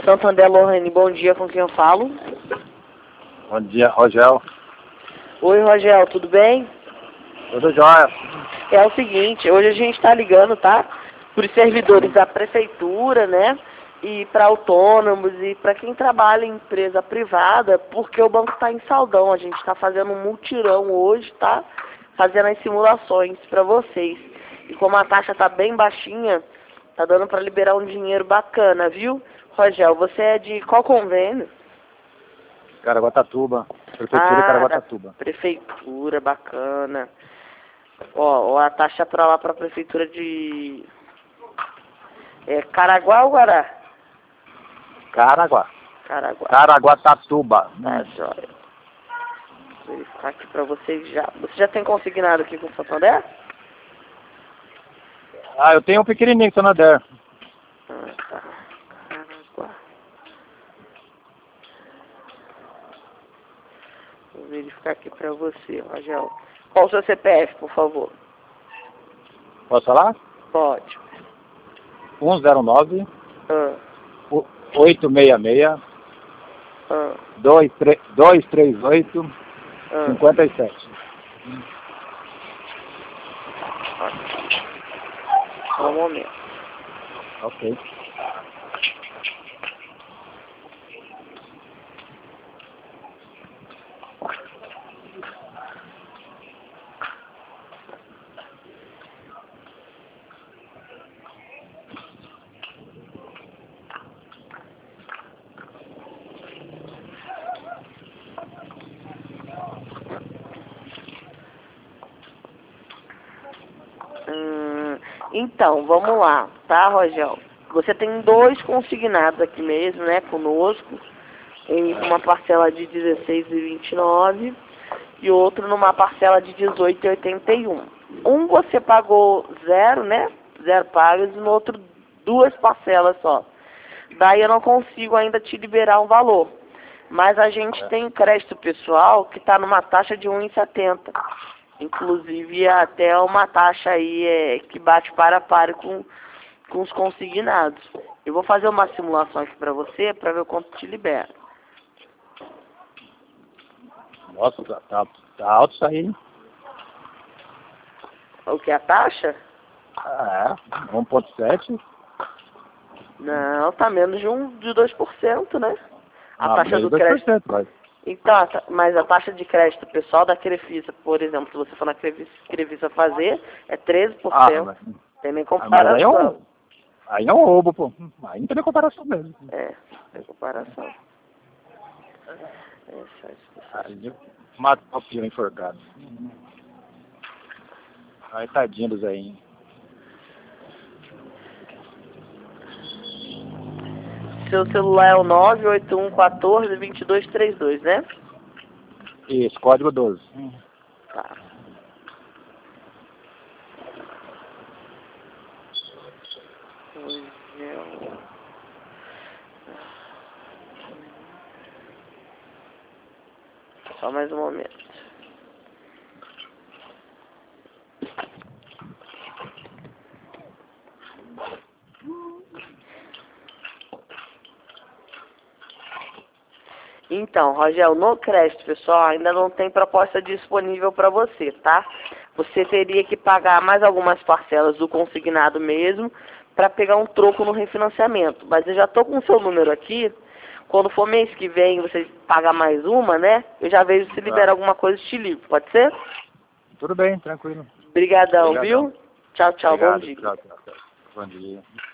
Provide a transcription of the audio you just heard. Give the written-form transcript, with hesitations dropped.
Santander, Lorraine, bom dia, com quem eu falo? Bom dia, Rogel. Oi, Rogel, tudo bem? Tudo jóia. É o seguinte, hoje a gente está ligando, tá? Para os servidores da prefeitura, né? E para autônomos e para quem trabalha em empresa privada, porque o banco está em saldão. A gente está fazendo um mutirão hoje, tá? Fazendo as simulações para vocês. E como a taxa está bem baixinha, tá dando para liberar um dinheiro bacana, viu? Rogel, você é de qual convênio? Caraguatatuba. Prefeitura de Caraguatatuba. Prefeitura, bacana. Ó, a taxa para lá, para a prefeitura de... Caraguá ou Guará? Caraguá. Caraguá. Caraguatatuba. Tá, jóia. Vou verificar aqui para vocês já. Você já tem consignado aqui com o Santander? Ah, eu tenho um pequenininho, Santander. Ah, tá. Caraguá. Vou verificar aqui para você, Rogel. Qual o seu CPF, por favor? Posso falar? Pode. 109 Ah, 866 ah, 238 ah. 57. Só um momento. Ok. Então, vamos lá, tá, Rogel? Você tem 2 consignados aqui mesmo, né, conosco, em uma parcela de 16,29 e outro numa parcela de 18,81. Um você pagou 0, né, 0 pagas, e no outro 2 parcelas só. Daí eu não consigo ainda te liberar um valor. Mas a gente tem crédito pessoal que está numa taxa de 1,70. Inclusive até uma taxa aí que bate para com os consignados. Eu vou fazer uma simulação aqui para você para ver o quanto te libera. Nossa, tá alto isso aí, hein? O que, a taxa? Ah, é. 1,7. Não, tá menos de 2%, né? A taxa menos do crédito. 2%, vai. Então, mas a taxa de crédito pessoal da Crefisa, por exemplo, se você for na Crefisa fazer, é 13%. Mas Tem nem mas comparação. aí é um roubo, pô. Aí não tem nem comparação mesmo. Tem comparação. Aí matou o pio enforcado. Aí tadinho dos aí, hein? Seu celular é o 98114-2232, né? Isso, código 12. Tá. Só mais um momento. Então, Rogel, no crédito, pessoal, ainda não tem proposta disponível para você, tá? Você teria que pagar mais algumas parcelas do consignado mesmo para pegar um troco no refinanciamento. Mas eu já tô com o seu número aqui. Quando for mês que vem você pagar mais uma, né? Eu já vejo se libera alguma coisa e te ligo. Pode ser? Tudo bem, tranquilo. Obrigadão, viu? Tchau, tchau. Obrigado, Bom dia. tchau. Bom dia.